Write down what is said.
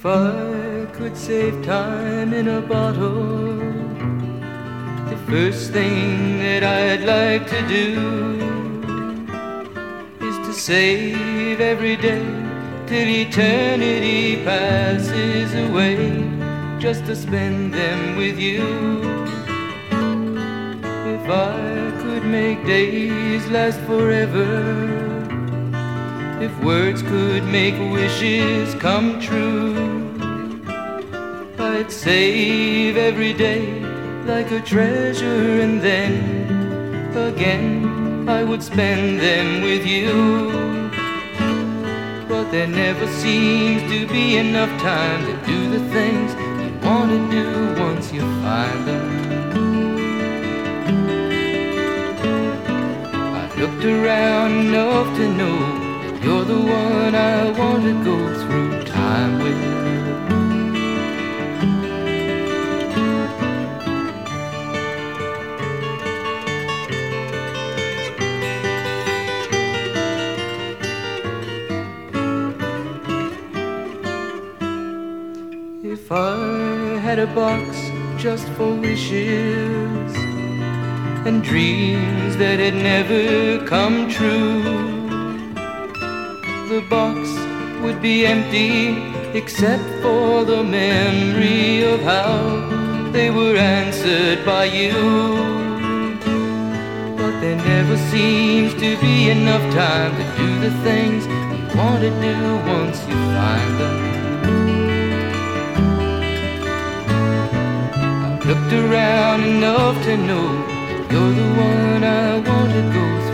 I could save time in a bottle, the first thing that I'd like to do is to save every day till eternity passes away, just to spend them with you. If I could make days last forever, if words could make wishes come true, I'd save every day like a treasure, and then again I would spend them with you. But there never seems to be enough time to do the things you want to do once you find them. I've looked around enough to know that you're the one I want to go through time with. If I had a box just for wishes and dreams that had never come true, the box would be empty except for the memory of how they were answered by you. But there never seems to be enough time to do the things you want to do once you find them. Looked around enough to know you're the one I want to go through.